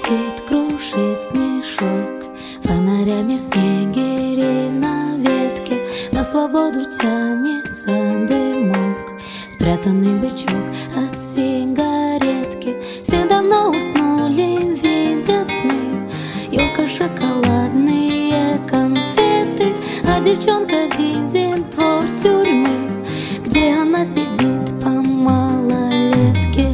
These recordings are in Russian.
летит, крушит снежок, фонарями снегири на ветке. На свободу тянется дымок, спрятанный бычок от сигаретки. Все давно уснули, видят сны, елка, шоколадные конфеты. А девчонка видит двор тюрьмы, где она сидит по малолетке.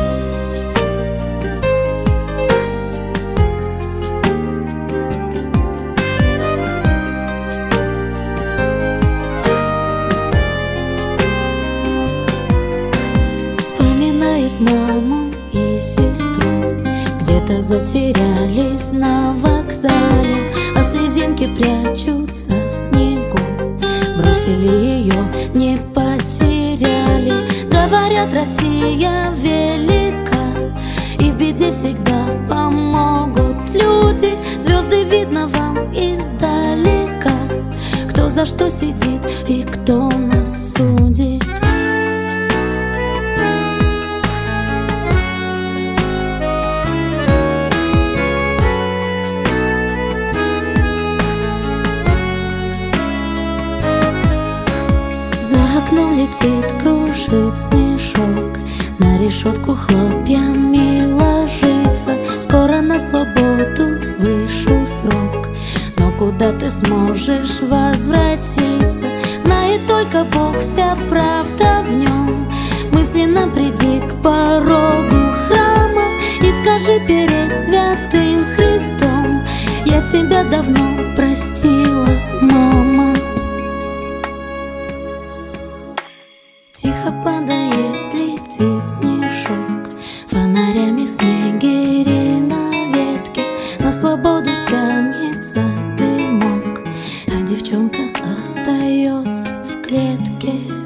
Вспоминает маму и сестру, где-то затерялись на вокзале, а слезинки прячутся в снегу. Бросили ее, не потеряли. Говорят, Россия велика, и в беде всегда помогут люди. Звезды видно вам издалека, кто за что сидит и кто нас судит. За окном летит, кружит снежок, на решетку хлопьями ложится. Скоро на свободу вышел срок, но куда ты сможешь возвратиться? Знает только Бог, вся правда в нем. Мысленно приди к порогу храма и скажи перед святым Христом: я тебя давно простила, мама. Тихо падает, летит снежок, фонарями снегири на ветке. На свободу тянется дымок, а девчонка остается в клетке.